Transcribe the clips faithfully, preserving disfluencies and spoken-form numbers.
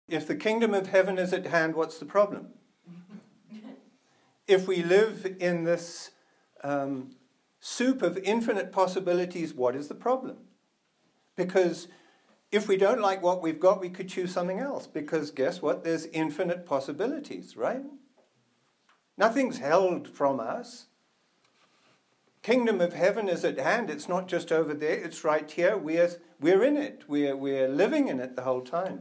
If the kingdom of heaven is at hand, what's the problem? If we live in this um, soup of infinite possibilities, what is the problem? Because if we don't like what we've got, we could choose something else. Because guess what? There's infinite possibilities, right? Nothing's held from us. Kingdom of heaven is at hand. It's not just over there. It's right here. We're, we're in it. We're, we're living in it the whole time.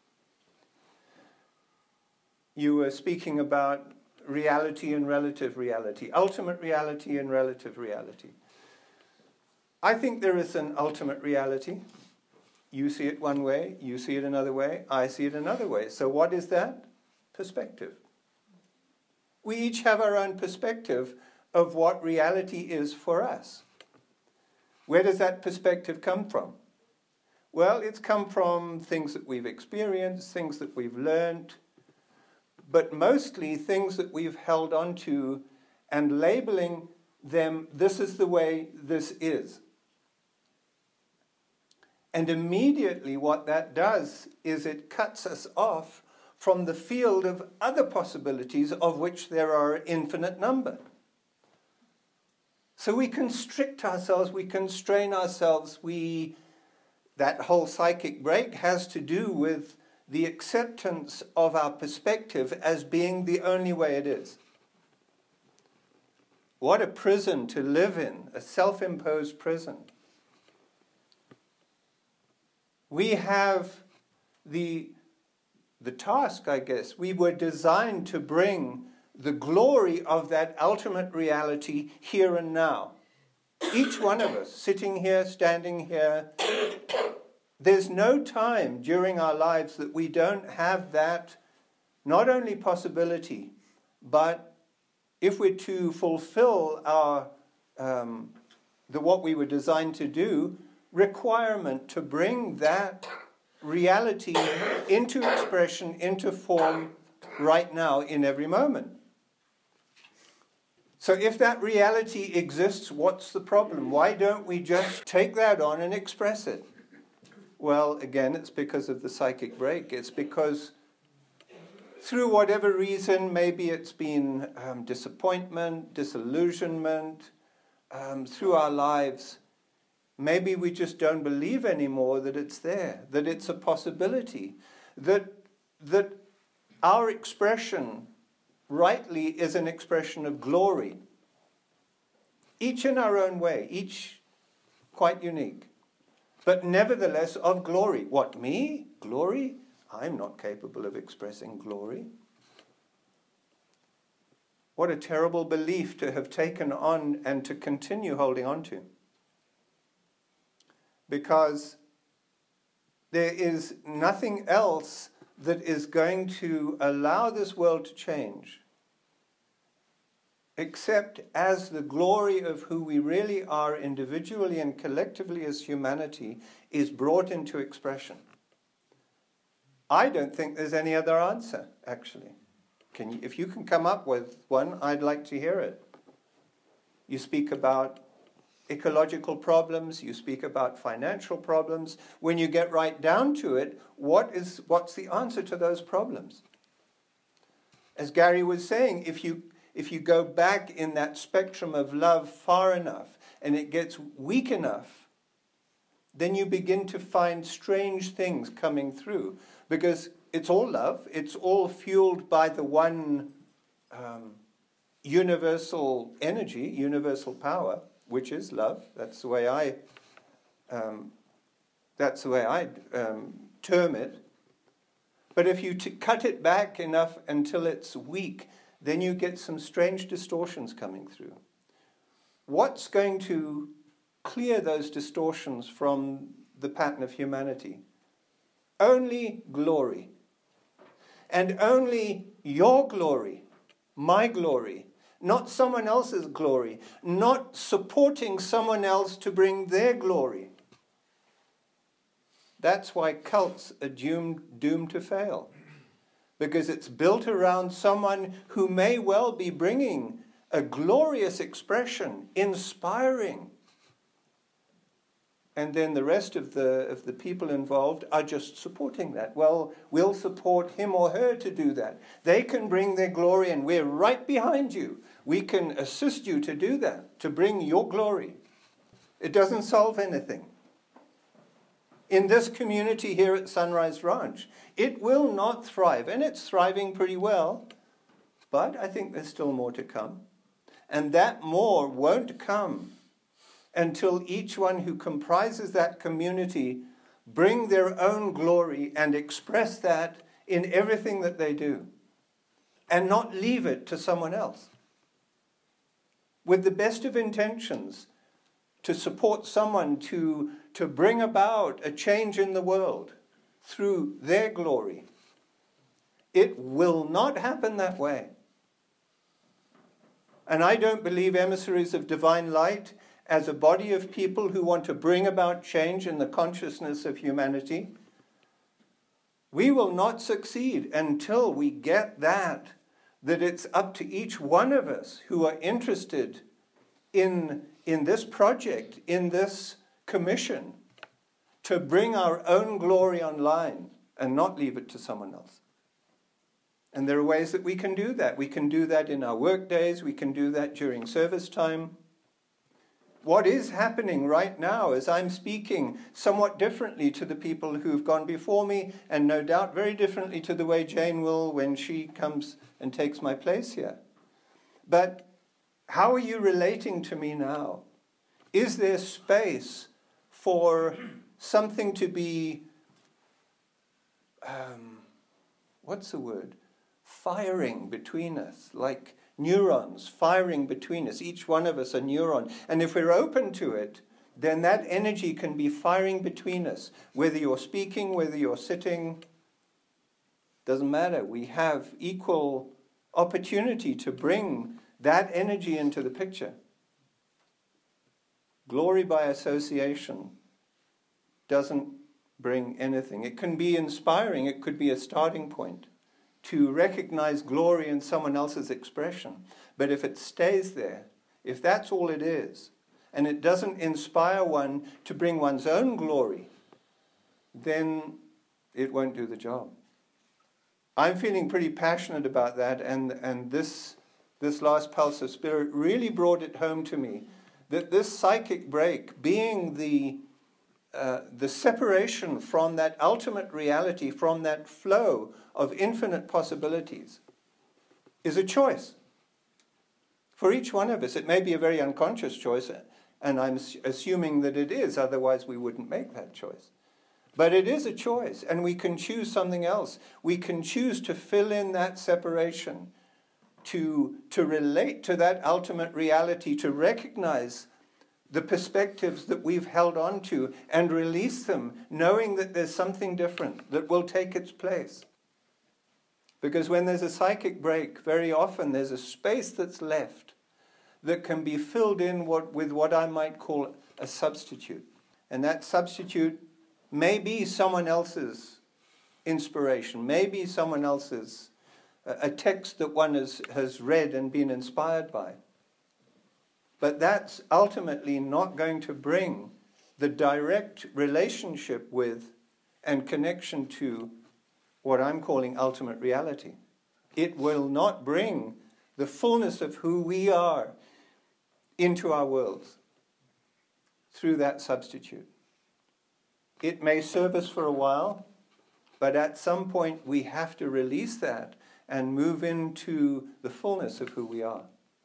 You were speaking about reality and relative reality, ultimate reality and relative reality. I think there is an ultimate reality. You see it one way, you see it another way, I see it another way. So what is that? Perspective. We each have our own perspective of what reality is for us. Where does that perspective come from? Well, it's come from things that we've experienced, things that we've learned, but mostly things that we've held on to and labeling them, this is the way this is. And immediately what that does is it cuts us off from the field of other possibilities of which there are an infinite number. So we constrict ourselves, we constrain ourselves, we, that whole psychic break has to do with the acceptance of our perspective as being the only way it is. What a prison to live in, a self-imposed prison. We have the, the task, I guess, we were designed to bring the glory of that ultimate reality here and now. Each one of us, sitting here, standing here, there's no time during our lives that we don't have that, not only possibility, but if we're to fulfill our um, the what we were designed to do, requirement to bring that reality into expression, into form, right now in every moment. So if that reality exists, what's the problem? Why don't we just take that on and express it? Well, again, it's because of the psychic break. It's because through whatever reason, maybe it's been um, disappointment, disillusionment, um, through our lives, maybe we just don't believe anymore that it's there, that it's a possibility, that, that our expression rightly is an expression of glory. Each in our own way, each quite unique. But nevertheless of glory. What, me? Glory? I'm not capable of expressing glory. What a terrible belief to have taken on and to continue holding on to. Because there is nothing else that is going to allow this world to change except as the glory of who we really are individually and collectively as humanity is brought into expression. I don't think there's any other answer, actually. Can you, if you can come up with one, I'd like to hear it. You speak about ecological problems, you speak about financial problems. When you get right down to it, what is, what's the answer to those problems? As Gary was saying, if you If you go back in that spectrum of love far enough and it gets weak enough, then you begin to find strange things coming through. Because it's all love, it's all fueled by the one um, universal energy, universal power, which is love. That's the way I, um, that's the way I um, term it. But if you t- cut it back enough until it's weak, then you get some strange distortions coming through. What's going to clear those distortions from the pattern of humanity? Only glory. And only your glory, my glory, not someone else's glory, not supporting someone else to bring their glory. That's why cults are doomed, doomed to fail. Because it's built around someone who may well be bringing a glorious expression, inspiring. and then the rest of the, of the people involved are just supporting that. Well, we'll support him or her to do that. They can bring their glory, and we're right behind you. We can assist you to do that, to bring your glory. It doesn't solve anything. In this community here at Sunrise Ranch, it will not thrive, and it's thriving pretty well, but I think there's still more to come. And that more won't come until each one who comprises that community bring their own glory and express that in everything that they do, and not leave it to someone else. With the best of intentions, to support someone to, to bring about a change in the world through their glory. It will not happen that way. And I don't believe emissaries of divine light as a body of people who want to bring about change in the consciousness of humanity. We will not succeed until we get that, that it's up to each one of us who are interested in, in this project, in this commission, to bring our own glory online and not leave it to someone else. And there are ways that we can do that. We can do that in our work days. We can do that during service time. What is happening right now as I'm speaking somewhat differently to the people who've gone before me, and no doubt very differently to the way Jane will when she comes and takes my place here. But how are you relating to me now? Is there space for something to be, um, what's the word? Firing between us, like neurons firing between us, each one of us a neuron. And if we're open to it, then that energy can be firing between us. Whether you're speaking, whether you're sitting, doesn't matter. We have equal opportunity to bring that energy into the picture. Glory by association doesn't bring anything. It can be inspiring. It could be a starting point to recognize glory in someone else's expression. But if it stays there, if that's all it is, and it doesn't inspire one to bring one's own glory, then it won't do the job. I'm feeling pretty passionate about that, and, and this, this last pulse of spirit really brought it home to me, that this psychic break, being the Uh, the separation from that ultimate reality, from that flow of infinite possibilities, is a choice. For each one of us, it may be a very unconscious choice, and I'm assuming that it is, otherwise we wouldn't make that choice. But it is a choice, and we can choose something else. We can choose to fill in that separation, to, to relate to that ultimate reality, to recognize the perspectives that we've held on to and release them, knowing that there's something different that will take its place. Because when there's a psychic break, very often there's a space that's left that can be filled in what, with what I might call a substitute. And that substitute may be someone else's inspiration, may be someone else's, a text that one has, has read and been inspired by. But that's ultimately not going to bring the direct relationship with and connection to what I'm calling ultimate reality. It will not bring the fullness of who we are into our worlds through that substitute. It may serve us for a while, but at some point we have to release that and move into the fullness of who we are.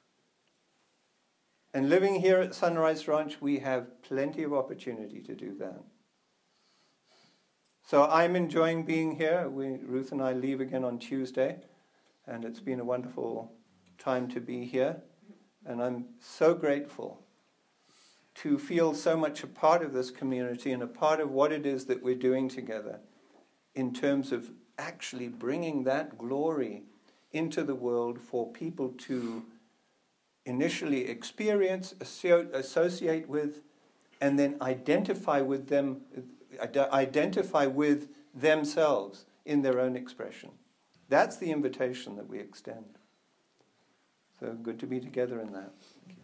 And living here at Sunrise Ranch, we have plenty of opportunity to do that. So I'm enjoying being here. We, Ruth and I leave again on Tuesday, and it's been a wonderful time to be here. And I'm so grateful to feel so much a part of this community and a part of what it is that we're doing together in terms of actually bringing that glory into the world for people to initially experience, associate with, and then identify with them, identify with themselves in their own expression. That's the invitation that we extend. So good to be together in that.